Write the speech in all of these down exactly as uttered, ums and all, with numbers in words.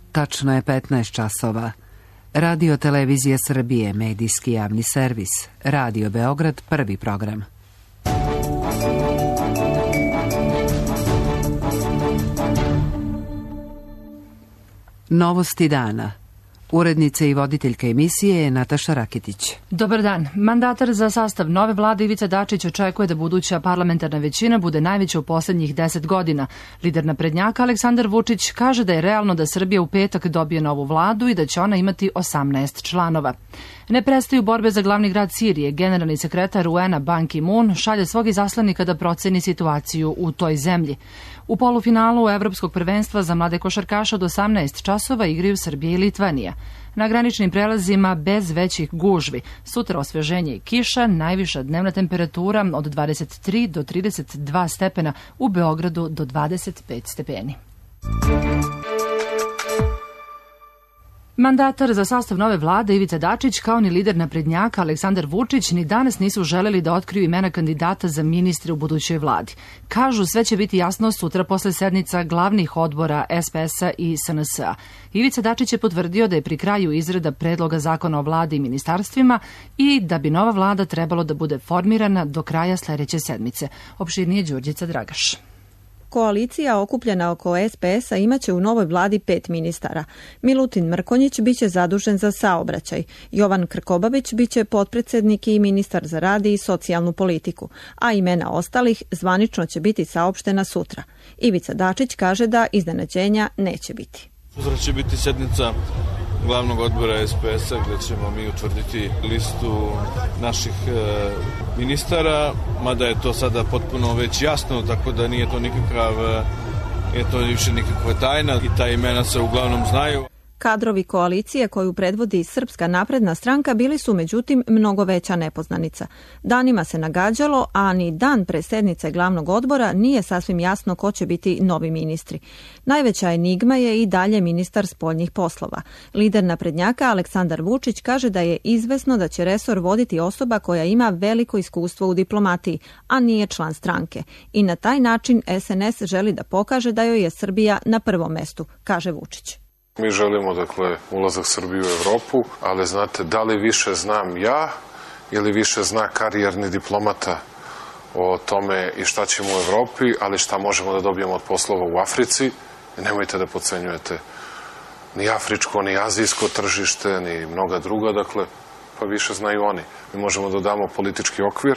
Tačno je petnaest časova. Radio Televizija Srbije, medijski javni servis. Radio Beograd, prvi program. Novosti dana. Urednica i voditeljka emisije je Nataša Raketić. Dobar dan. Mandatar za sastav nove vlade Ivica Dačić očekuje da buduća parlamentarna većina bude najveća u poslednjih deset godina. Lider naprednjaka Aleksandar Vučić kaže da je realno da Srbija u petak dobije novu vladu i da će ona imati osamnaest članova. Ne prestaju borbe za glavni grad Sirije. Generalni sekretar U N-a Ban Ki-moon šalje svog izaslanika da proceni situaciju u toj zemlji. U polufinalu Evropskog prvenstva za mlade košarkaše od osamnaest časova igraju Srbija i Litvanija. Na graničnim prelazima bez većih gužvi. Sutra osveženje i kiša, najviša dnevna temperatura od dvadeset tri do trideset dva stepena, u Beogradu do dvadeset pet stepeni. Mandatar za sastav nove vlade Ivica Dačić kao ni lider naprednjaka Aleksandar Vučić ni danas nisu želeli da otkriju imena kandidata za ministre u budućoj vladi. Kažu sve će biti jasno sutra posle sednica glavnih odbora S P S-a i S N S-a. Ivica Dačić je potvrdio da je pri kraju izrada predloga zakona o vladi i ministarstvima i da bi nova vlada trebalo da bude formirana do kraja sledeće sedmice. Opširnije Đurđica Dragaš. Koalicija okupljena oko S P S-a imaće u novoj vladi pet ministara. Milutin Mrkonjić biće zadužen za saobraćaj, Jovan Krkobabić biće potpredsednik i ministar za rad i socijalnu politiku, a imena ostalih zvanično će biti saopštena sutra. Ivica Dačić kaže da iznenađenja neće biti. Sutra će biti sednica glavnog odbora S P S-a gde ćemo mi utvrditi listu naših e, ministara, mada je to sada potpuno već jasno, tako da nije to nikakav, je to više nikakva tajna i ta imena se uglavnom znaju. Kadrovi koalicije koju predvodi Srpska napredna stranka bili su međutim mnogo veća nepoznanica. Danima se nagađalo, a ni dan pre sednice glavnog odbora nije sasvim jasno ko će biti novi ministri. Najveća enigma je i dalje ministar spoljnih poslova. Lider naprednjaka Aleksandar Vučić kaže da je izvesno da će resor voditi osoba koja ima veliko iskustvo u diplomatiji, a nije član stranke. I na taj način S N S želi da pokaže da joj je Srbija na prvom mestu, kaže Vučić. Mi želimo, dakle, ulazak Srbije u Evropu, ali znate, da li više znam ja ili više zna karijerni diplomata o tome i šta ćemo u Evropi, ali šta možemo da dobijemo od poslova u Africi. Nemojte da podcenjujete ni afričko, ni azijsko tržište, ni mnoga druga, dakle, pa više znaju oni. Mi možemo da damo politički okvir,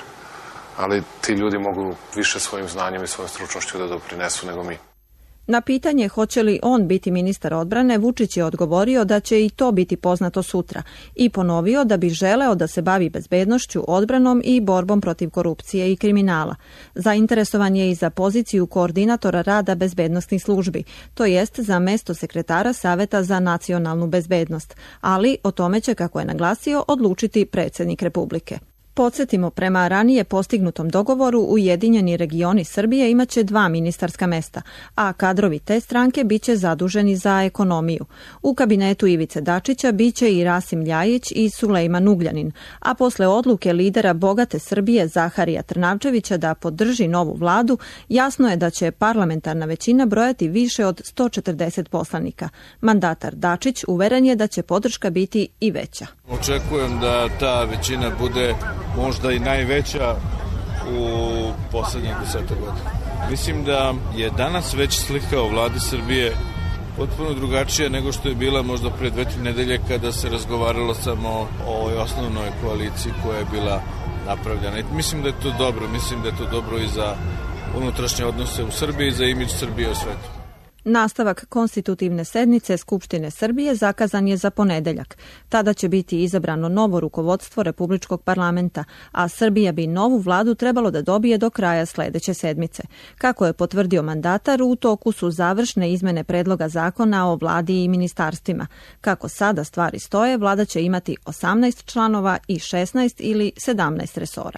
ali ti ljudi mogu više svojim znanjem i svojom stručnošću da doprinesu nego mi. Na pitanje hoće li on biti ministar odbrane, Vučić je odgovorio da će i to biti poznato sutra i ponovio da bi želeo da se bavi bezbednošću, odbranom i borbom protiv korupcije i kriminala. Zainteresovan je i za poziciju koordinatora rada bezbednostnih službi, to jest za mesto sekretara Saveta za nacionalnu bezbednost, ali o tome će, kako je naglasio, odlučiti predsjednik Republike. Podsjetimo, prema ranije postignutom dogovoru, Ujedinjeni regioni Srbije imaće dva ministarska mesta, a kadrovi te stranke biće zaduženi za ekonomiju. U kabinetu Ivice Dačića biće i Rasim Ljajić i Sulejman Ugljanin, a posle odluke lidera bogate Srbije Zaharija Trnavčevića da podrži novu vladu, jasno je da će parlamentarna većina brojati više od sto četrdeset poslanika. Mandatar Dačić uveren je da će podrška biti i veća. Očekujem da ta većina bude možda i najveća u poslednjih deseta godina. Mislim da je danas već slika o vladi Srbije potpuno drugačija nego što je bila možda pre dve, tri nedelje kada se razgovaralo samo o ovoj osnovnoj koaliciji koja je bila napravljena. I mislim da je to dobro, mislim da je to dobro i za unutrašnje odnose u Srbiji i za imidž Srbije u svetu. Nastavak konstitutivne sednice Skupštine Srbije zakazan je za ponedeljak. Tada će biti izabrano novo rukovodstvo Republičkog parlamenta, a Srbija bi novu vladu trebalo da dobije do kraja sledeće sedmice. Kako je potvrdio mandatar, u toku su završne izmene predloga zakona o vladi i ministarstvima. Kako sada stvari stoje, vlada će imati osamnaest članova i šesnaest ili sedamnaest resora.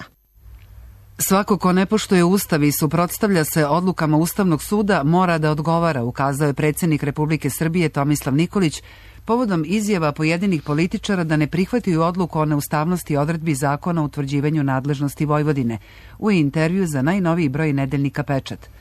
Svako ko ne poštuje Ustav i suprotstavlja se odlukama Ustavnog suda mora da odgovara, ukazao je predsjednik Republike Srbije Tomislav Nikolić povodom izjava pojedinih političara da ne prihvataju odluku o neustavnosti odredbi zakona o utvrđivanju nadležnosti Vojvodine u intervju za najnoviji broj nedeljnika Pečat.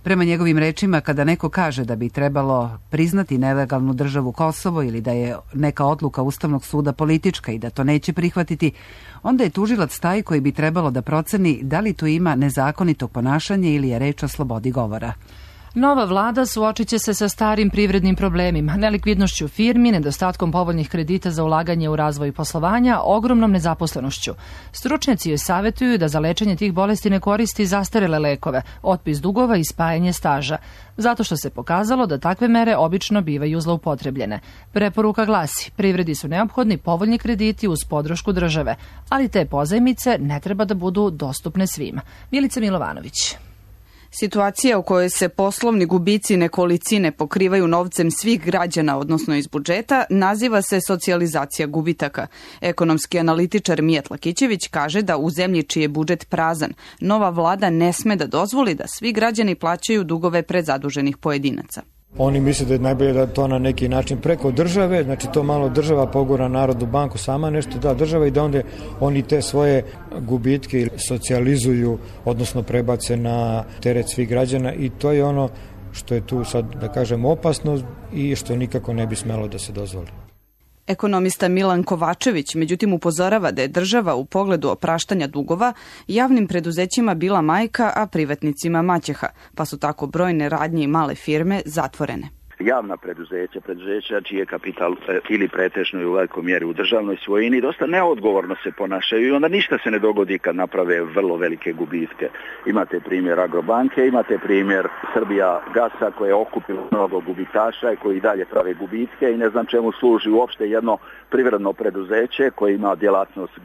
Prema njegovim rečima, kada neko kaže da bi trebalo priznati nelegalnu državu Kosovo ili da je neka odluka Ustavnog suda politička i da to neće prihvatiti, onda je tužilac taj koji bi trebalo da proceni da li tu ima nezakonitog ponašanja ili je reč o slobodi govora. Nova vlada suočit će se sa starim privrednim problemima, nelikvidnošću firmi, nedostatkom povoljnih kredita za ulaganje u razvoj poslovanja, ogromnom nezaposlenošću. Stručnjaci joj savjetuju da za lečenje tih bolesti ne koristi zastarele lekove, otpis dugova i spajanje staža, zato što se pokazalo da takve mere obično bivaju zloupotrebljene. Preporuka glasi, privredi su neophodni povoljni krediti uz podršku države, ali te pozajmice ne treba da budu dostupne svima. Milica Milovanović. Situacija u kojoj se poslovni gubici nekolicine pokrivaju novcem svih građana, odnosno iz budžeta, naziva se socijalizacija gubitaka. Ekonomski analitičar Mijat Lakićević kaže da u zemlji čiji je budžet prazan, nova vlada ne sme da dozvoli da svi građani plaćaju dugove prezaduženih pojedinaca. Oni misle da je najbolje da to na neki način preko države, znači to malo država pogura Narodnu banku, sama nešto da država i da onda oni te svoje gubitke socijalizuju, odnosno prebace na teret svih građana i to je ono što je tu sad, da kažem, opasno i što nikako ne bi smelo da se dozvoli. Ekonomista Milan Kovačević, međutim, upozorava da je država u pogledu opraštanja dugova javnim preduzećima bila majka, a privatnicima maćeha, pa su tako brojne radnje i male firme zatvorene. Javna preduzeća, preduzeća čiji je kapital ili pretežno i u velikoj mjeri u državnoj svojini, dosta neodgovorno se ponašaju i onda ništa se ne dogodi kad naprave vrlo velike gubitke. Imate primjer Agrobanke, imate primjer Srbija Gasa koja je okupila mnogo gubitaša i koji dalje prave gubitke i ne znam čemu služi uopšte jedno privredno preduzeće koje ima djelatnost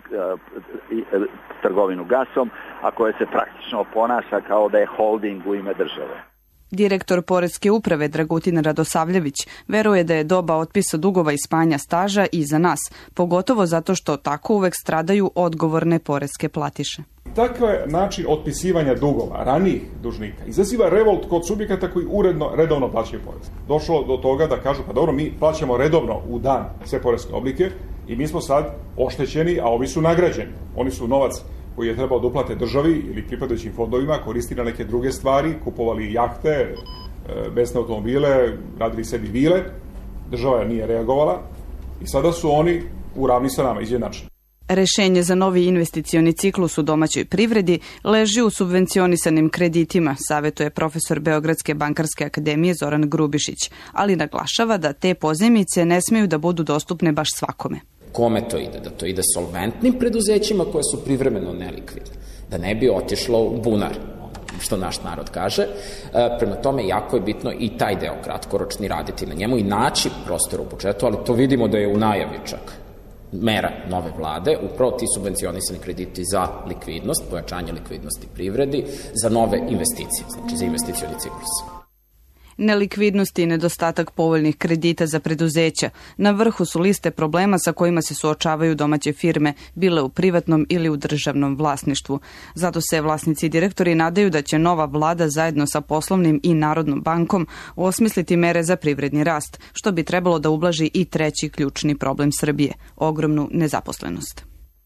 trgovinu gasom, a koje se praktično ponaša kao da je holding u ime države. Direktor Poreske uprave Dragutin Radosavljević veruje da je doba otpisa dugova i spajanja staža iza nas, pogotovo zato što tako uvek stradaju odgovorne poreske platiše. Takav način otpisivanja dugova ranijih dužnika izaziva revolt kod subjekata koji uredno, redovno plaćaju porez. Došlo do toga da kažu, pa dobro, mi plaćamo redovno u dan sve poreske oblike i mi smo sad oštećeni, a ovi su nagrađeni. Oni su novac koji je trebao da uplate državi ili pripadajućim fondovima, koristili na neke druge stvari, kupovali jahte, besne automobile, radili sebi vile, država nije reagovala i sada su oni u ravni sa nama, izjednačeni. Rešenje za novi investicioni ciklus u domaćoj privredi leži u subvencionisanim kreditima, savjetuje profesor Beogradske bankarske akademije Zoran Grubišić, ali naglašava da te pozajmice ne smeju da budu dostupne baš svakome. Kome to ide? Da to ide solventnim preduzećima koje su privremeno nelikvidne, da ne bi otišlo u bunar, što naš narod kaže. Prema tome, jako je bitno i taj deo kratkoročni raditi na njemu i naći prostor u budžetu, ali to vidimo da je u najavi čak mera nove vlade, upravo ti subvencionisani krediti za likvidnost, pojačanje likvidnosti privredi, za nove investicije, znači za investicioni ciklus. Nelikvidnost i nedostatak povoljnih kredita za preduzeća na vrhu su liste problema sa kojima se suočavaju domaće firme, bile u privatnom ili u državnom vlasništvu. Zato se vlasnici i direktori nadaju da će nova vlada zajedno sa poslovnim i Narodnom bankom osmisliti mere za privredni rast, što bi trebalo da ublaži i treći ključni problem Srbije – ogromnu nezaposlenost.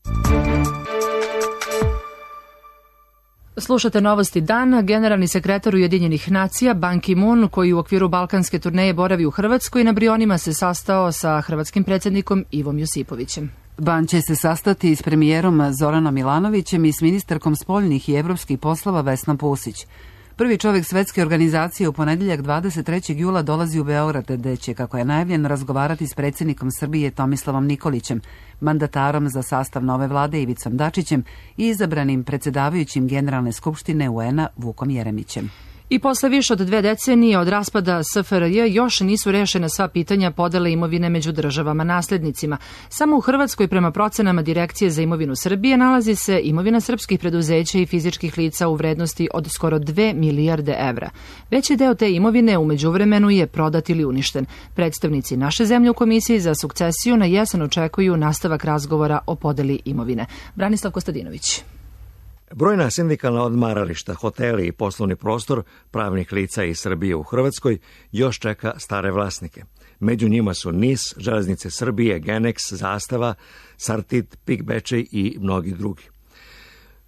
Slušate novosti dana. Generalni sekretar Ujedinjenih nacija Ban Ki-moon, koji u okviru balkanske turneje boravi u Hrvatskoj, na Brionima se sastao sa hrvatskim predsjednikom Ivom Josipovićem. Ban će se sastati s premijerom Zoranom Milanovićem i s ministarkom spoljnih i evropskih poslova Vesnom Pusić. Prvi čovjek svetske organizacije u ponedeljak dvadeset trećeg jula dolazi u Beograd, gde će, kako je najavljeno, razgovarati s predsjednikom Srbije Tomislavom Nikolićem, mandatarom za sastav nove vlade Ivicom Dačićem i izabranim predsjedavajućim Generalne skupštine U N-a Vukom Jeremićem. I posle više od dve decenije od raspada S F R J još nisu rešena sva pitanja podele imovine među državama naslednicima. Samo u Hrvatskoj, prema procenama Direkcije za imovinu Srbije, nalazi se imovina srpskih preduzeća i fizičkih lica u vrednosti od skoro dve milijarde evra. Veći deo te imovine u međuvremenu je prodat ili uništen. Predstavnici naše zemlje u Komisiji za sukcesiju na jesen očekuju nastavak razgovora o podeli imovine. Branislav Kostadinović. Brojna sindikalna odmarališta, hoteli i poslovni prostor pravnih lica iz Srbije u Hrvatskoj još čeka stare vlasnike. Među njima su N I S, Železnice Srbije, Genex, Zastava, Sartid, Pik Bečej i mnogi drugi.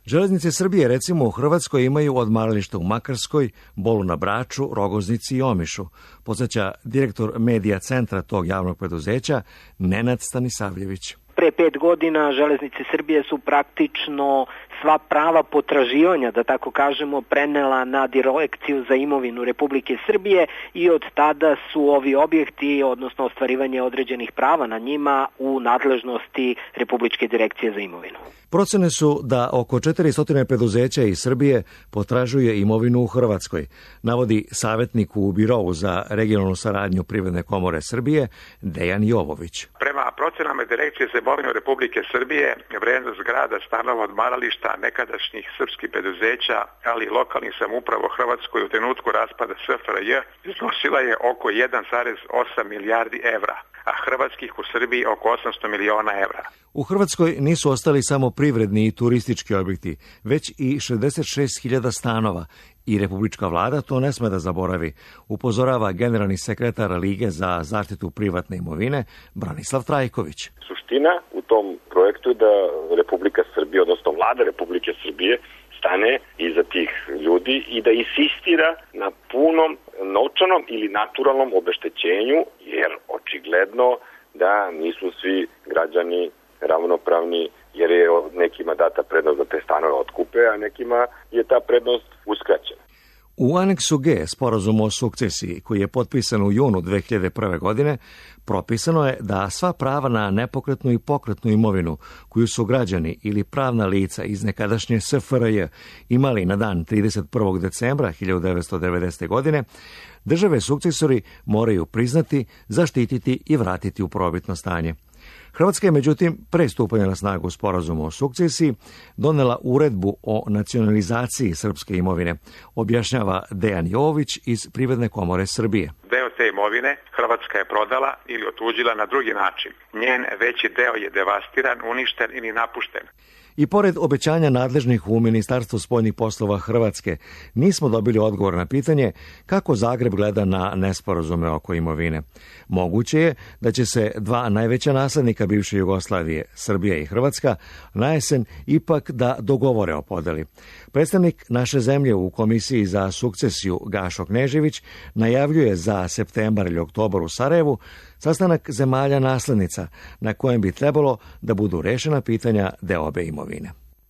Železnice Srbije recimo u Hrvatskoj imaju odmarališta u Makarskoj, Bolu na Braču, Rogoznici i Omišu, podsjeća direktor medija centra tog javnog preduzeća Nenad Stanisavljević. Pre pet godina Železnice Srbije su praktično sva prava potraživanja, da tako kažemo, prenela na Direkciju za imovinu Republike Srbije i od tada su ovi objekti, odnosno ostvarivanje određenih prava na njima, u nadležnosti Republičke direkcije za imovinu. Procene su da oko četiristo preduzeća iz Srbije potražuje imovinu u Hrvatskoj, navodi savjetnik u Birovu za regionalnu saradnju Privredne komore Srbije Dejan Jovović. Prema procenama Direkcije za imovinu Republike Srbije, vrednost grada, stanova, odmarališta, nekadašnjih srpskih preduzeća, ali i lokalnih samouprava u Hrvatskoj u trenutku raspada S F R J iznosila je oko jedan zarez osam milijardi evra, a hrvatskih u Srbiji oko osamsto miliona evra. U Hrvatskoj nisu ostali samo privredni i turistički objekti, već i šezdeset šest hiljada stanova i republička vlada to ne sme da zaboravi, upozorava generalni sekretar Lige za zaštitu privatne imovine Branislav Trajković. Suština u tom projektu je da Republika Srbije, odnosno vlada Republike Srbije, stane iza tih ljudi i da insistira na punom novčanom ili naturalnom obeštećenju, jer očigledno da nisu svi građani ravnopravni, jer je nekima data prednost da te stanove otkupe, a nekima je ta prednost uskraćena. U aneksu G sporazumu o sukcesiji, koji je potpisan u junu dve hiljade prve. godine, propisano je da sva prava na nepokretnu i pokretnu imovinu koju su građani ili pravna lica iz nekadašnje S F R J imali na dan trideset prvog decembra hiljadu devetsto devedesete. godine, države sukcesori moraju priznati, zaštititi i vratiti u prvobitno stanje. Hrvatska je, međutim, pre stupanja na snagu sporazuma o sukcesiji donela uredbu o nacionalizaciji srpske imovine, objašnjava Dejan Jovović iz Privredne komore Srbije. Deo te imovine Hrvatska je prodala ili otuđila na drugi način. Njen veći deo je devastiran, uništen ili napušten. I pored obećanja nadležnih u Ministarstvu spoljnih poslova Hrvatske, nismo dobili odgovor na pitanje kako Zagreb gleda na nesporazume oko imovine. Moguće je da će se dva najveća naslednika bivše Jugoslavije, Srbija i Hrvatska, na jesen ipak da dogovore o podeli. Predstavnik naše zemlje u Komisiji za sukcesiju Gašo Knežević najavljuje za septembar ili oktobar u Sarajevu sastanak zemalja naslednica na kojem bi trebalo da budu rešena pitanja deobe imovine.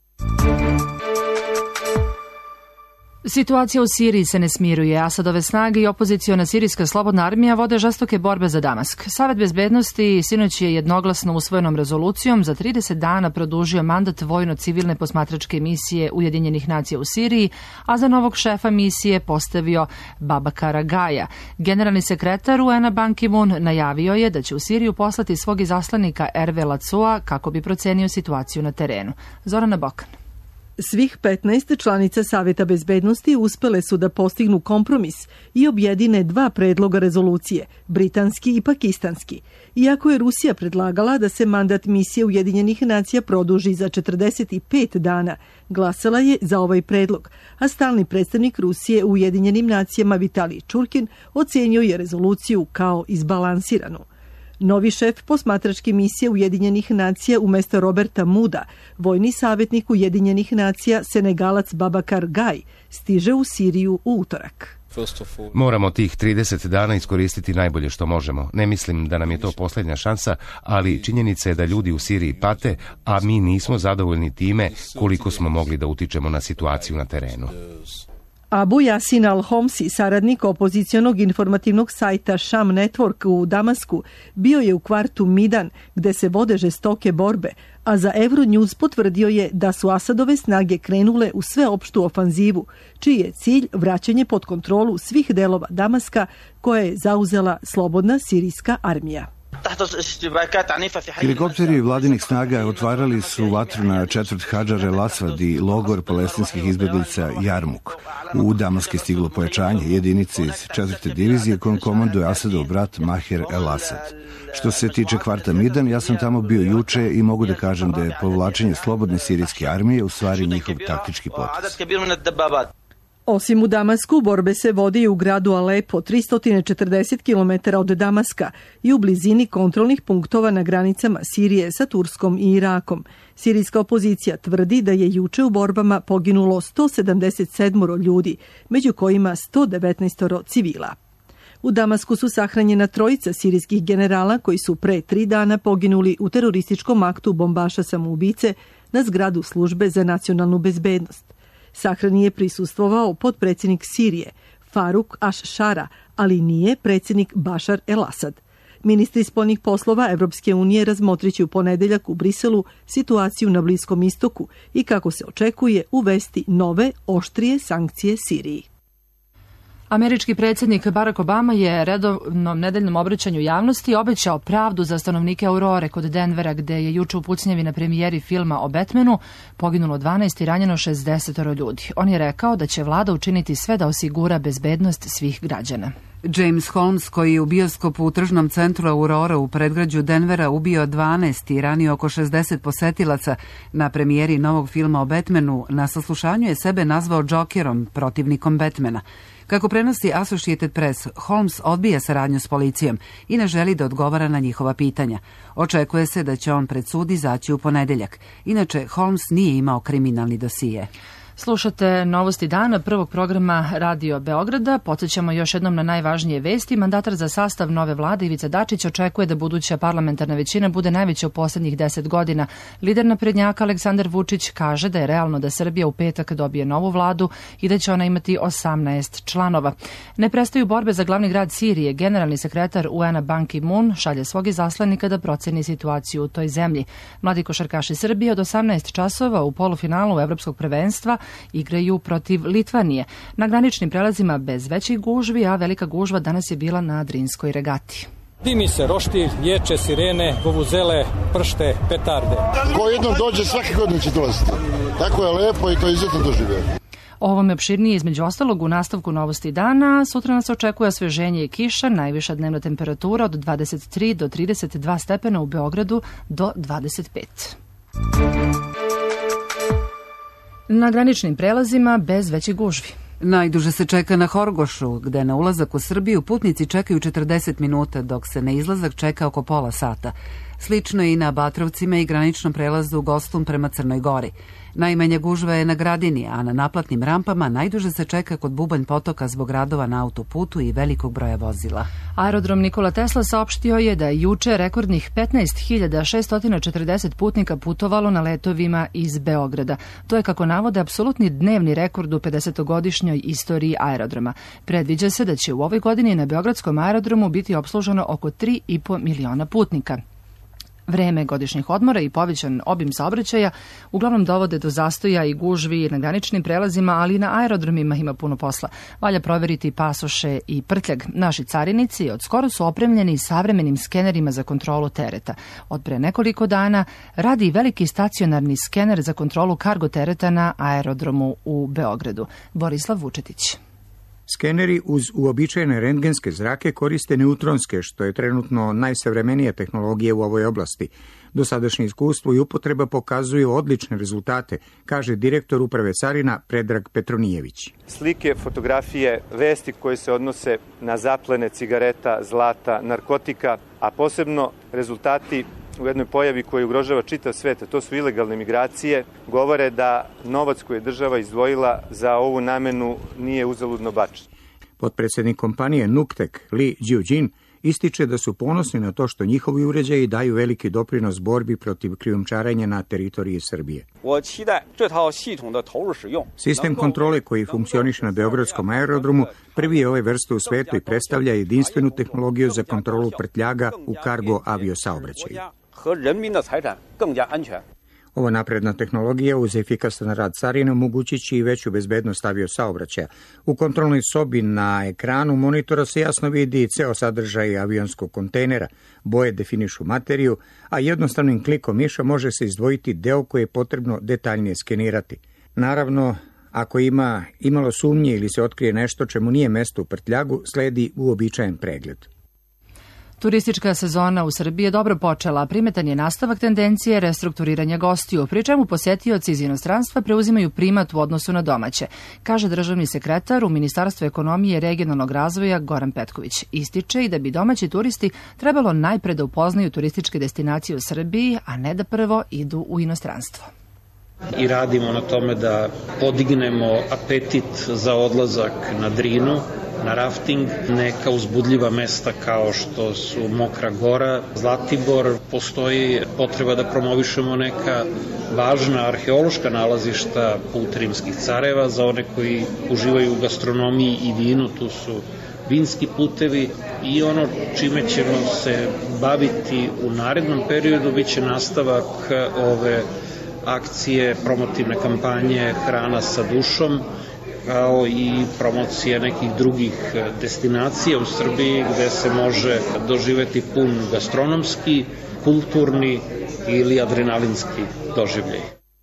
Situacija u Siriji se ne smiruje. Asadove snage i opoziciona sirijska slobodna armija vode žestoke borbe za Damask. Savet bezbednosti sinoć je jednoglasno usvojenom rezolucijom za trideset dana produžio mandat vojno-civilne posmatračke misije Ujedinjenih nacija u Siriji, a za novog šefa misije postavio Babakara Gaja. Generalni sekretar U N-a Ban Ki-moon najavio je da će u Siriju poslati svog izaslanika Erve Lacua kako bi procenio situaciju na terenu. Zorana Bokan. Svih petnaest članica Saveta bezbednosti uspele su da postignu kompromis i objedine dva predloga rezolucije, britanski i pakistanski. Iako je Rusija predlagala da se mandat misije Ujedinjenih nacija produži za četrdeset pet dana, glasala je za ovaj predlog, a stalni predstavnik Rusije u Ujedinjenim nacijama Vitalij Čurkin ocenio je rezoluciju kao izbalansiranu. Novi šef posmatračke misije Ujedinjenih nacija umesto Roberta Mooda, vojni savjetnik Ujedinjenih nacija Senegalac Babakar Gaj, stiže u Siriju u utorak. Moramo tih trideset dana iskoristiti najbolje što možemo. Ne mislim da nam je to posljednja šansa, ali činjenica je da ljudi u Siriji pate, a mi nismo zadovoljni time koliko smo mogli da utičemo na situaciju na terenu. Abu Yasin al-Homsi, saradnik opozicionog informativnog sajta Sham Network u Damasku, bio je u kvartu Midan, gde se vode žestoke borbe, a za Euronews potvrdio je da su Asadove snage krenule u sveopštu ofanzivu, čiji je cilj vraćanje pod kontrolu svih delova Damaska koje je zauzela slobodna sirijska armija. Helikopteri vladinih snaga otvarali su vatru na četvrt Hadžar el-Asvad i logor palestinskih izbjeglica Jarmuk. U Damask je stiglo pojačanje jedinice iz četvrte divizije kojom komanduje Asadov brat Maher el-Asad. Što se tiče kvarta Midan, ja sam tamo bio juče i mogu da kažem da je povlačenje slobodne sirijske armije u stvari njihov taktički potez. Osim u Damasku, borbe se vode i u gradu Alepo, tristo četrdeset kilometara od Damaska i u blizini kontrolnih punktova na granicama Sirije sa Turskom i Irakom. Sirijska opozicija tvrdi da je juče u borbama poginulo sto sedamdeset sedam ljudi, među kojima sto devetnaest civila. U Damasku su sahranjena trojica sirijskih generala koji su pre tri dana poginuli u terorističkom aktu bombaša samoubice na zgradu službe za nacionalnu bezbednost. Sahrani je prisustvovao potpredsjednik Sirije, Faruk Aš-Šara, ali nije predsjednik Bašar el-Asad. Ministri spoljnih poslova Evropske unije razmotriće u ponedeljak u Briselu situaciju na Bliskom istoku i, kako se očekuje, uvesti nove, oštrije sankcije Siriji. Američki predsjednik Barack Obama je redovnom nedeljnom obraćanju javnosti obećao pravdu za stanovnike Aurore kod Denvera, gde je juče u pucnjavi na premijeri filma o Batmanu poginulo dvanaest i ranjeno šezdeset ljudi. On je rekao da će vlada učiniti sve da osigura bezbednost svih građana. James Holmes, koji je u bioskopu u tržnom centru Aurora u predgrađu Denvera ubio dvanaest i ranio oko šezdeset posetilaca na premijeri novog filma o Batmanu, na saslušanju je sebe nazvao Jokerom, protivnikom Batmana. Kako prenosi Associated Press, Holmes odbija saradnju s policijom i ne želi da odgovara na njihova pitanja. Očekuje se da će on pred sud izaći u ponedeljak. Inače, Holmes nije imao kriminalni dosije. Slušate Novosti dana prvog programa Radio Beograda. Podsjećamo još jednom na najvažnije vesti. Mandatar za sastav nove vlade Ivica Dačić očekuje da buduća parlamentarna većina bude najveća u poslednjih deset godina. Lider naprednjaka Aleksandar Vučić kaže da je realno da Srbija u petak dobije novu vladu i da će ona imati osamnaest članova. Ne prestaju borbe za glavni grad Sirije. Generalni sekretar U N-a Ban Ki-moon šalje svog izaslanika da proceni situaciju u toj zemlji. Mladi košarkaši Srbije od osamnaest časova u polufinalu evropskog prvenstva igraju protiv Litvanije. Na graničnim prelazima bez većih gužvi, a velika gužva danas je bila na Drinskoj regati. Dimi se roštilj, ječe, sirene, vuvuzele, pršte, petarde. Ko jednom dođe, svake godine će dolaziti. Tako je lepo i to izuzetno doživio. O ovome opširnije između ostalog u nastavku Novosti dana. Sutra nas očekuje osveženje i kiša, najviša dnevna temperatura od dvadeset tri do trideset dva stepena, u Beogradu do dvadeset pet. Na graničnim prelazima bez većih gužvi. Najduže se čeka na Horgošu, gde na ulazak u Srbiju putnici čekaju četrdeset minuta, dok se na izlazak čeka oko pola sata. Slično je i na Batrovcima i graničnom prelazu Gostun prema Crnoj Gori. Najmanja gužva je na Gradini, a na naplatnim rampama najduže se čeka kod Bubanj potoka zbog radova na autoputu i velikog broja vozila. Aerodrom Nikola Tesla saopštio je da je juče rekordnih petnaest hiljada šesto četrdeset putnika putovalo na letovima iz Beograda. To je, kako navode, apsolutni dnevni rekord u pedesetogodišnjoj istoriji aerodroma. Predviđa se da će u ovoj godini na beogradskom aerodromu biti opsluženo oko tri i po miliona putnika. Vreme godišnjih odmora i povećan obim saobraćaja uglavnom dovode do zastoja i gužvi na graničnim prelazima, ali i na aerodromima ima puno posla. Valja proveriti pasoše i prtljag. Naši carinici od skoro su opremljeni savremenim skenerima za kontrolu tereta. Od pre nekoliko dana radi veliki stacionarni skener za kontrolu kargo tereta na aerodromu u Beogradu. Borislav Vučetić. Skeneri uz uobičajene rentgenske zrake koriste neutronske, što je trenutno najsavremenija tehnologija u ovoj oblasti. Dosadašnje iskustvo i upotreba pokazuju odlične rezultate, kaže direktor uprave carina Predrag Petronijević. Slike, fotografije, vesti koje se odnose na zaplene cigareta, zlata, narkotika, a posebno rezultati u jednoj pojavi koja ugrožava čitav svet, a to su ilegalne migracije, govore da novac koji je država izdvojila za ovu namenu nije uzaludno bačen. Potpredsjednik kompanije Nuktek Li Jiujin ističe da su ponosni na to što njihovi uređaji daju veliki doprinos borbi protiv krijumčarenja na teritoriji Srbije. Sistem kontrole koji funkcioniše na beogradskom aerodromu prvi je ove vrste u svetu i predstavlja jedinstvenu tehnologiju za kontrolu prtljaga u kargo aviosaobraćaju. Ova napredna tehnologija uz efikasan rad carine omogućit će i veću bezbednost aviosaobraćaja. U kontrolnoj sobi na ekranu monitora se jasno vidi ceo sadržaj avionskog kontejnera, boje definišu materiju, a jednostavnim klikom miša može se izdvojiti deo koji je potrebno detaljnije skenirati. Naravno, ako ima imalo sumnje ili se otkrije nešto čemu nije mesto u prtljagu, sledi uobičajen pregled. Turistička sezona u Srbiji je dobro počela, a primetan je nastavak tendencije restrukturiranja gostiju, pri čemu posetioci iz inostranstva preuzimaju primat u odnosu na domaće, kaže državni sekretar u Ministarstvu ekonomije i regionalnog razvoja Goran Petković. Ističe i da bi domaći turisti trebalo najpre da upoznaju turističke destinacije u Srbiji, a ne da prvo idu u inostranstvo. I radimo na tome da podignemo apetit za odlazak na Drinu, na rafting, neka uzbudljiva mesta kao što su Mokra Gora, Zlatibor. Postoji potreba da promovišemo neka važna arheološka nalazišta put rimskih careva. Za one koji uživaju u gastronomiji i vinu, tu su vinski putevi, i ono čime ćemo se baviti u narednom periodu biće nastavak ove akcije, promotivne kampanje Hrana sa dušom, kao i promocija nekih drugih destinacija u Srbiji gde se može doživeti pun gastronomski, kulturni ili adrenalinski doživljaj.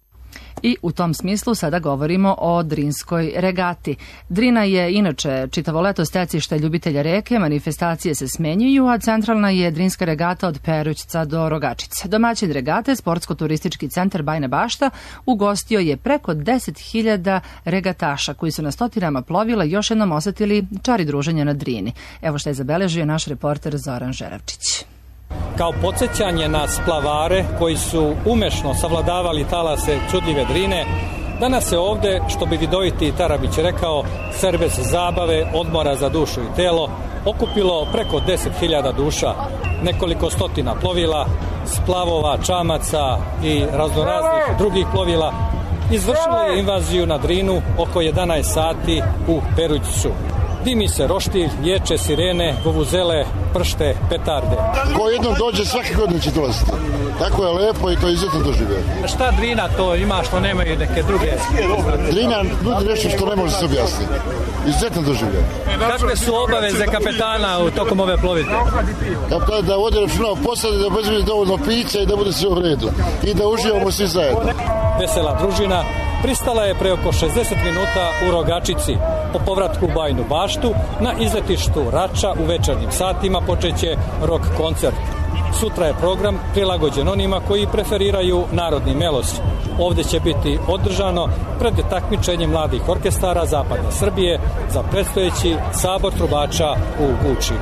I u tom smislu sada govorimo o Drinskoj regati. Drina je inače čitavo leto stecište ljubitelja reke, manifestacije se smenjuju, a centralna je Drinska regata od Perućca do Rogačice. Domaćin regate, Sportsko-turistički centar Bajina Bašta, ugostio je preko deset hiljada regataša koji su na stotinama plovila još jednom osetili čari druženja na Drini. Evo što je zabeležio naš reporter Zoran Žeravčić. Kao podsjećanje na splavare koji su umešno savladavali talase čudljive Drine, danas se ovde, što bi vidoviti Tarabić rekao, serves zabave, odmora za dušu i telo, okupilo preko deset hiljada duša, nekoliko stotina plovila, splavova, čamaca i raznoraznih drugih plovila. Izvršilo je invaziju na Drinu oko jedanaest sati u Perućcu. Dimi se roštilj, ječe, sirene, vuvuzele, pršte, petarde. Ko jednom dođe, svake godine će dolaziti. Tako je lepo i to je izuzetno doživljeno. Šta Drina to ima što nemaju neke druge? Drina nudi nešto što ne može se objasniti. Izuzetno doživljeno. Kakve su obaveze kapetana u tokom ove plovidbe? Kapitan da vodi računa o posadi, da obezbedi dovoljno pića i da bude sve u redu. I da uživamo svi zajedno. Vesela družina pristala je pre oko šezdeset minuta u Rogačici. Po povratku u Bajinu Baštu na izletištu Rača u večernjim satima počeće rock koncert. Sutra je program prilagođen onima koji preferiraju narodni melos. Ovde će biti održano pred takmičenjem mladih orkestara Zapadne Srbije za predstojeći sabor trubača u Guči.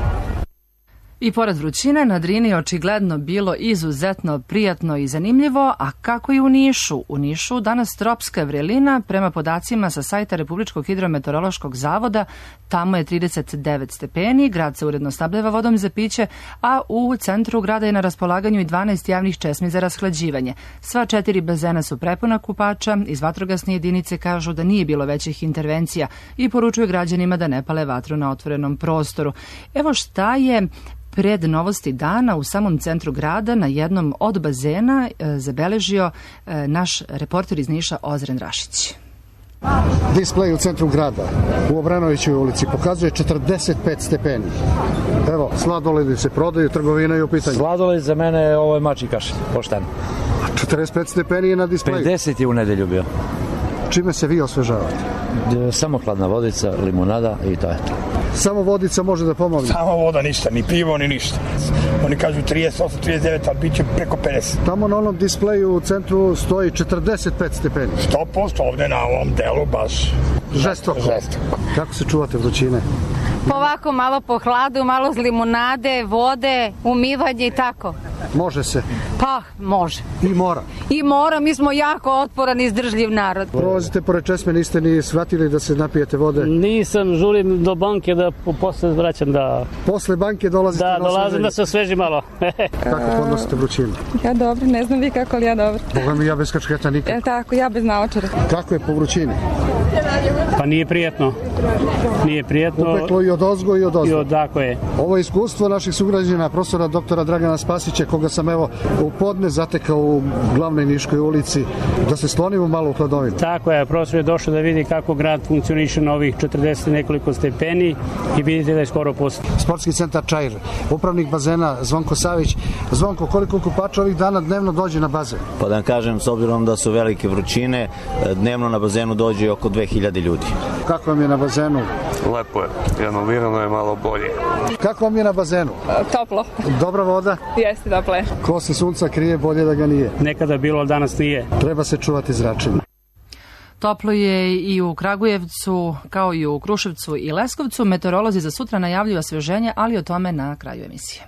I pored vrućine, na Drini je očigledno bilo izuzetno prijatno i zanimljivo, a kako i u Nišu. U Nišu danas tropska vrelina, prema podacima sa sajta Republičkog hidrometeorološkog zavoda, tamo je trideset devet stepeni, grad se uredno snabdeva vodom za piće, a u centru grada je na raspolaganju i dvanaest javnih česmi za rashlađivanje. Sva četiri bazena su prepuna kupača, iz vatrogasne jedinice kažu da nije bilo većih intervencija i poručuju građanima da ne pale vatru na otvorenom prostoru. Evo šta je pred novosti dana u samom centru grada na jednom od bazena e, zabeležio e, naš reporter iz Niša Ozren Rašić. Displej u centru grada u Obrenovićevoj ulici pokazuje četrdeset pet stepeni. Evo, sladoledi se prodaju, trgovina je u pitanju. Sladoled za mene ovo je mačji kašalj, pošteno. četrdeset pet stepeni je na displeju. pedeset je u nedelju bio. Čime se vi osvežavate? Samo hladna vodica, limonada i to je to. Samo vodica može da pomogne? Samo voda, ništa, ni pivo, ni ništa. Oni kažu trideset osam, trideset devet, ali bit će preko pedeset. Tamo na onom displeju u centru stoji četrdeset pet stepeni. sto posto ovde na ovom delu baš žestoko. žestoko. Kako se čuvate vrućine? Ovako malo po hladu, malo z limonade, vode, umivanje i tako. Može se? Pa, može. I mora? I mora, mi smo jako otporan i izdržljiv narod. Prolazite pored česme, niste ni shvatili da se napijete vode? Nisam, žulim do banke da posle vraćam da... Posle banke dolazite da, na osveženje? Da, dolazim da se osveži malo. Kako podnosite vrućinu? Ja dobro, ne znam vi kako, ali ja dobro. Boga mi, ja bez kačketa nikako. Ja tako, ja bez naočara. Kako je po vrućini? Pa nije prijetno. Nije prijetno. Upeklo i od ozgo i od ozgo. I od, tako je. Ovo je iskustvo naših sugrađana, profesora doktora Dragana Spasića, koga sam evo u podne zatekao u glavnoj Niškoj ulici, da se slonimo malo u hladovinu. Tako je, profesor je došao da vidi kako grad funkcioniše na ovih četrdeset nekoliko stepeni i vidite da je skoro pusti. Sportski centar Čair, upravnik bazena Zvonko Savić. Zvonko, koliko kupača ovih dana dnevno dođe na bazen? Pa da vam kažem, s obzirom da su velike vrućine, dnevno na bazenu dođe oko dve hiljade ljudi. Kako vam je na bazenu? Lepo je, renovirano je malo bolje. Kako vam je na bazenu? Toplo. Dobra voda? Jeste, toplo je. Ko se sunca krije, bolje da ga nije. Nekada bilo, danas nije. Treba se čuvati zračenja. Toplo je i u Kragujevcu, kao i u Kruševcu i Leskovcu. Meteorolozi za sutra najavljuju osveženje, ali o tome na kraju emisije.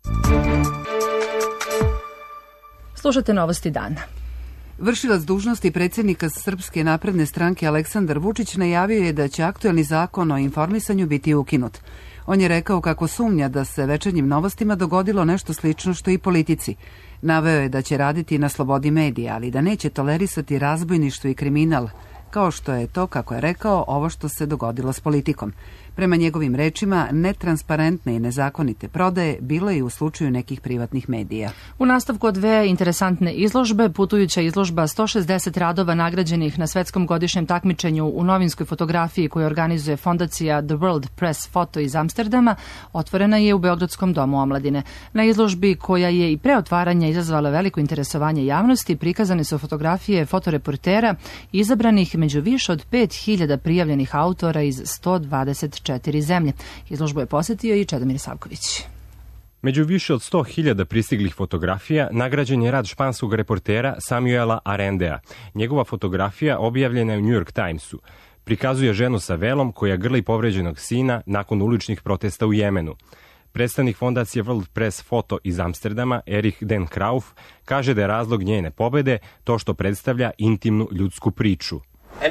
Slušate novosti dana. Vršilac dužnosti predsjednika Srpske napredne stranke Aleksandar Vučić najavio je da će aktuelni zakon o informisanju biti ukinut. On je rekao kako sumnja da se večernjim novostima dogodilo nešto slično što i politici. Naveo je da će raditi na slobodi medija, ali da neće tolerisati razbojništvo i kriminal, kao što je to, kako je rekao, ovo što se dogodilo s politikom. Prema njegovim rečima, netransparentne i nezakonite prodaje bilo je i u slučaju nekih privatnih medija. U nastavku od dve interesantne izložbe, putujuća izložba sto šezdeset radova nagrađenih na svetskom godišnjem takmičenju u novinskoj fotografiji koju organizuje fondacija The World Press Photo iz Amsterdama, otvorena je u Beogradskom domu omladine. Na izložbi, koja je i pre otvaranja izazvala veliko interesovanje javnosti, prikazane su fotografije fotoreportera izabranih među više od pet hiljada prijavljenih autora iz sto dvadeset četiri zemlje. Izložbu je posjetio i Čedomir Savković. Među više od sto hiljada pristiglih fotografija nagrađen je rad španskog reportera Samuela Arendea. Njegova fotografija objavljena je u New York Timesu. Prikazuje ženu sa velom koja grli povređenog sina nakon uličnih protesta u Jemenu. Predstavnik fondacije World Press Photo iz Amsterdama, Erich den Krauf, kaže da je razlog njene pobede to što predstavlja intimnu ljudsku priču.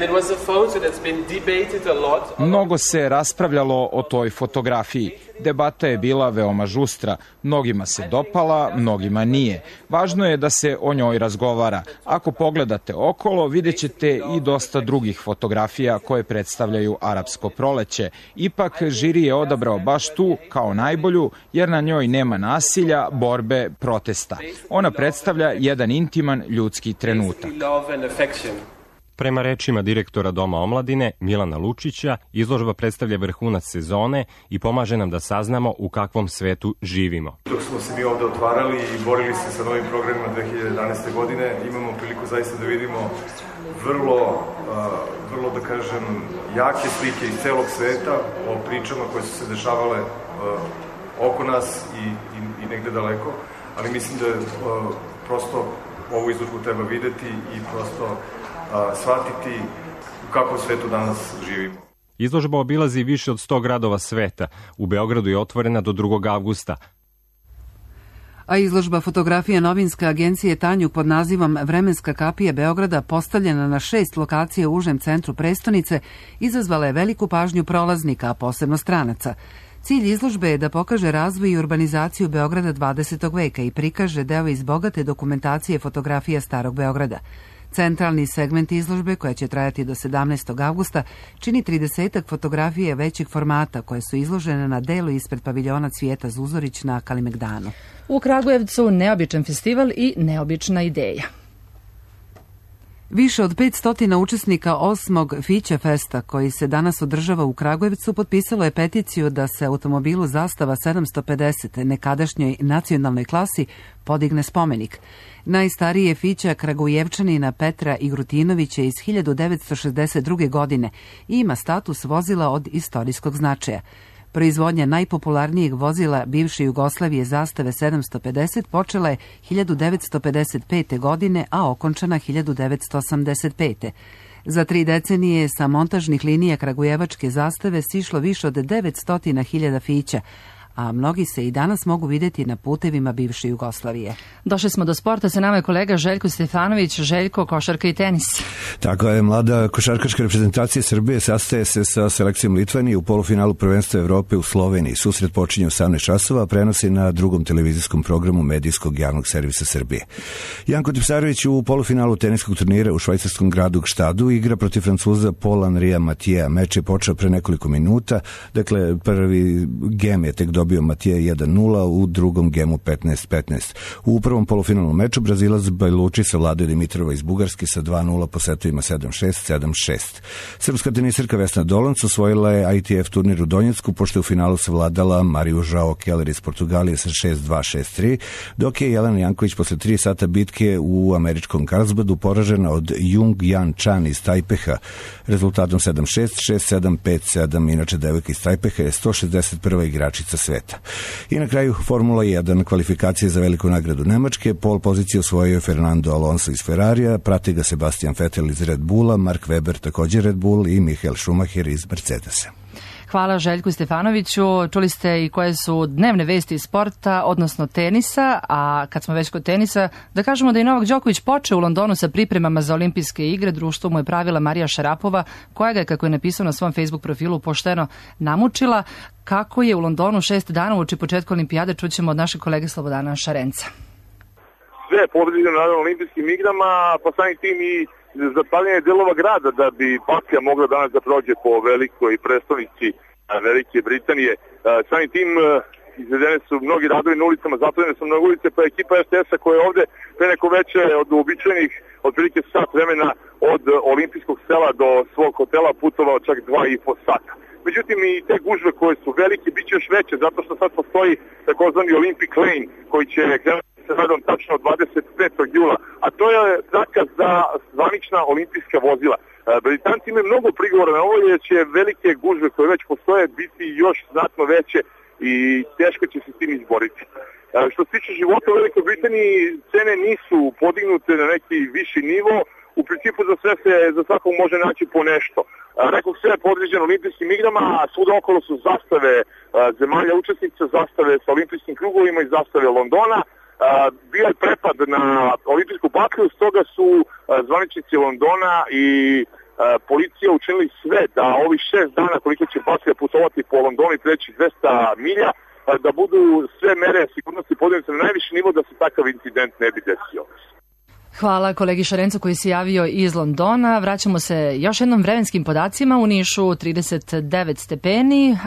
Mnogo se raspravljalo o toj fotografiji. Debata je bila veoma žustra. Mnogima se dopala, mnogima nije. Važno je da se o njoj razgovara. Ako pogledate okolo, vidjet ćete i dosta drugih fotografija koje predstavljaju arapsko proleće. Ipak, žiri je odabrao baš tu kao najbolju, jer na njoj nema nasilja, borbe, protesta. Ona predstavlja jedan intiman ljudski trenutak. Prema rečima direktora Doma omladine, Milana Lučića, izložba predstavlja vrhunac sezone i pomaže nam da saznamo u kakvom svetu živimo. Dok smo se mi ovde otvarali i borili se sa novim programima dve hiljade jedanaeste. godine, imamo priliku zaista da vidimo vrlo, vrlo da kažem, jake slike iz celog sveta o pričama koje su se dešavale oko nas i, i, i negde daleko, ali mislim da prosto ovu izložbu treba videti i prosto A, shvatiti u kakvom svetu danas živimo. Izložba obilazi više od sto gradova sveta. U Beogradu je otvorena do drugog avgusta. A izložba fotografija novinske agencije Tanjug pod nazivom Vremenska kapija Beograda, postavljena na šest lokacija u užem centru prestonice, izazvala je veliku pažnju prolaznika, a posebno stranaca. Cilj izložbe je da pokaže razvoj i urbanizaciju Beograda dvadesetog veka i prikaže deo iz bogate dokumentacije fotografija Starog Beograda. Centralni segment izložbe, koja će trajati do sedamnaestog avgusta, čini tridesetak fotografije većeg formata koje su izložene na delu ispred paviljona Cvijeta Zuzorić na Kalimegdanu. U Kragujevcu neobičan festival i neobična ideja. Više od petsto učesnika osmog Fića Festa, koji se danas održava u Kragujevcu, potpisalo je peticiju da se automobilu Zastava sedamsto pedeset, nekadašnjoj nacionalnoj klasi, podigne spomenik. Najstariji je Fića Kragujevčanina Petra Igrutinovića iz hiljadu devetsto šezdeset druge. godine i ima status vozila od istorijskog značaja. Proizvodnja najpopularnijeg vozila bivše Jugoslavije Zastave sedamsto pedeset počela je hiljadu devetsto pedeset pete. godine, a okončana hiljadu devetsto osamdeset pete. Za tri decenije sa montažnih linija Kragujevačke Zastave sišlo više od devetsto hiljada Fića, a mnogi se i danas mogu vidjeti na putevima bivše Jugoslavije. Došli smo do sporta, sa nama je kolega Željko Stefanović. Željko, košarka i tenis. Tako je, mlada košarkaška reprezentacija Srbije sastaje se sa selekcijom Litvanije u polufinalu prvenstva Evrope u Sloveniji. Susret počinje u osamnaest časova, a prenosi na drugom televizijskom programu medijskog javnog servisa Srbije. Janko Tipsarević u polufinalu teniskog turnira u švajcarskom gradu Gštadu igra protiv Francuza Paul Henria Mathieu. Meč je počeo pre nekoliko minuta, dakle prvi gem je tek dobio dobio Matije jedan nula, u drugom gemu petnaest petnaest. U prvom polufinalnom meču Brazilac Bajluči savladao Dimitrova iz Bugarske sa dva nula po setovima sedam šest, sedam šest. Srpska tenisirka Vesna Dolanc osvojila je I T F turnir u Donjecku, pošto je u finalu savladala Mariju Žao Keller iz Portugalije sa šest dva, šest tri, dok je Jelena Janković posle tri sata bitke u američkom Karlsbadu poražena od Jung Jan Chan iz Tajpeha rezultatom sedam šest, šest sedam, pet sedam. Inače, devojka iz Tajpeha je sto šezdeset prva igračica sveta. I na kraju Formula jedan, kvalifikacije za veliku nagradu Nemačke. Pol poziciju osvojio je Fernando Alonso iz Ferrarija, prati ga Sebastian Vettel iz Red Bulla, Mark Webber također Red Bull i Michael Schumacher iz Mercedesa. Hvala Željku Stefanoviću. Čuli ste i koje su dnevne vesti iz sporta, odnosno tenisa, a kad smo već kod tenisa, da kažemo da je Novak Đoković počeo u Londonu sa pripremama za olimpijske igre. Društvo mu je pravila Marija Šarapova, koja ga je, kako je napisao na svom Facebook profilu, pošteno namučila. Kako je u Londonu šest dana uoči početka olimpijade, čućemo od našeg kolege Slobodana Šarenca. Sve je podređeno naravno olimpijskim igrama, pa samim tim i zapaljenje delova grada da bi pakija mogla danas da prođe po velikoj prestonici Velike Britanije. Samim tim izvedene su mnogi radovi na ulicama, zatvorene su mnogo ulice, pa ekipa S T S-a koja je ovde pre neko veče od uobičajenih otprilike sat vremena od olimpijskog sela do svog hotela putovao čak dva i po sata. Međutim, i te gužve koje su velike bit će još veće, zato što sad postoji takozvani Olympic Lane koji će krenuti sa radom tačno dvadeset petog jula, a to je traka za zvanična olimpijska vozila. Britanci imaju mnogo prigovora na ovo, jer će velike gužve koje već postoje biti još znatno veće i teško će se s tim izboriti. Što se tiče života u Velikoj Britaniji, cene nisu podignute na neki viši nivo, u principu za sve se, za svakog može naći po nešto. Rekao sve je podređeno olimpijskim igrama, a svuda okolo su zastave zemalja učesnica, zastave sa olimpijskim krugovima i zastave Londona. Bio je prepad na olimpijsku baklju, stoga su zvaničnici Londona i policija učinili sve da ovih šest dana koliko će baklja putovati po Londonu i preći dvesta milja, da budu sve mere sigurnosti podignute na najviši nivo da se takav incident ne bi desio. Hvala kolegi Šarencu koji se javio iz Londona. Vraćamo se još jednom vremenskim podacima. U Nišu trideset devet stepeni,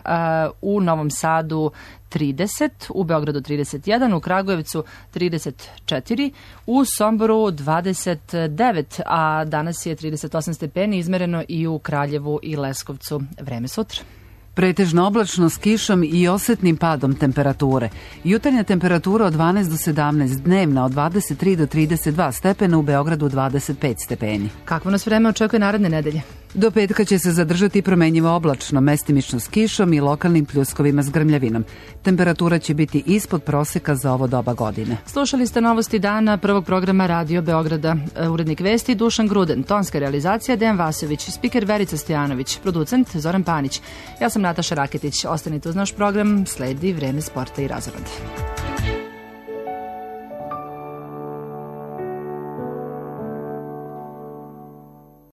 u Novom Sadu trideset, u Beogradu trideset jedan, u Kragujevcu trideset četiri, u Somboru dvadeset devet, a danas je trideset osam stepeni izmereno i u Kraljevu i Leskovcu. Vreme sutra. Pretežno oblačno s kišom i osetnim padom temperature. Jutarnja temperatura od dvanaest do sedamnaest, dnevna od dvadeset tri do trideset dva stepena, u Beogradu dvadeset pet stepeni. Kakvo nas vreme očekuje naredne nedelje? Do petka će se zadržati promenjivo oblačno, mestimično s kišom i lokalnim pljuskovima s grmljavinom. Temperatura će biti ispod proseka za ovo doba godine. Slušali ste novosti dana prvog programa Radio Beograda. Urednik vesti Dušan Gruden, tonska realizacija Dejan Vasović, spiker Verica Stojanović, producent Zoran Panić. Ja sam Nataša Raketić. Ostanite uz naš program, sledi Vreme sporta i razonode.